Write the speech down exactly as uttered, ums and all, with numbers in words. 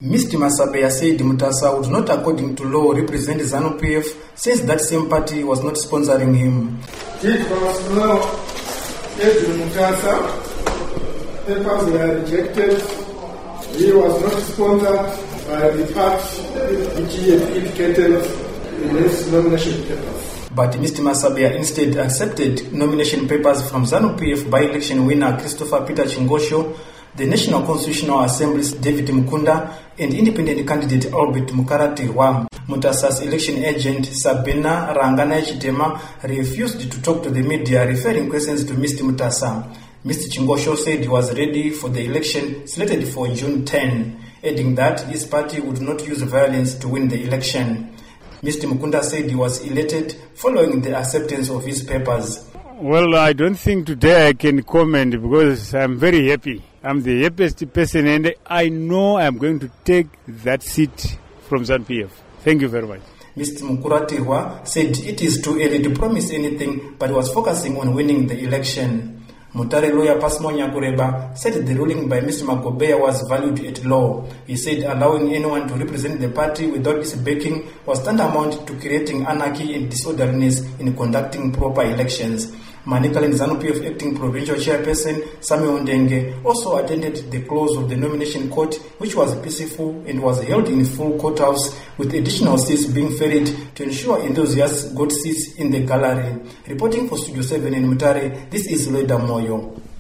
Mister Masabeya said Mutasa would not, according to law, represent ZANU P F, since that same party was not sponsoring him. It was law that Mutasa papers were rejected. He was not sponsored by the party which he had indicated in his nomination papers. But Mister Masabeya instead accepted nomination papers from ZANU P F by-election winner Christopher Peter Chingosho, the National Constitutional Assembly's David Mukunda, and independent candidate Albert Mukaratirwa. Mutasa's election agent Sabina Rangana Chitema refused to talk to the media, referring questions to Mister Mutasa. Mister Chingosho said he was ready for the election slated for June tenth, adding that his party would not use violence to win the election. Mister Mukunda said he was elated following the acceptance of his papers. Well, I don't think today I can comment because I'm very happy. I'm the happiest person and I know I'm going to take that seat from ZANU P F. Thank you very much. Mister Mukuratirwa said it is too early to promise anything, but was focusing on winning the election. Mutare lawyer Pasmo Nyakureba said the ruling by Mister Magobeya was valued at law. He said allowing anyone to represent the party without its backing was tantamount to creating anarchy and disorderliness in conducting proper elections. Manicaland ZANU P F acting provincial chairperson Sami Ondenge also attended the close of the nomination court, which was peaceful and was held in full courthouse, with additional seats being ferried to ensure enthusiasts got seats in the gallery. Reporting for Studio seven in Mutare, this is Loida Moyo.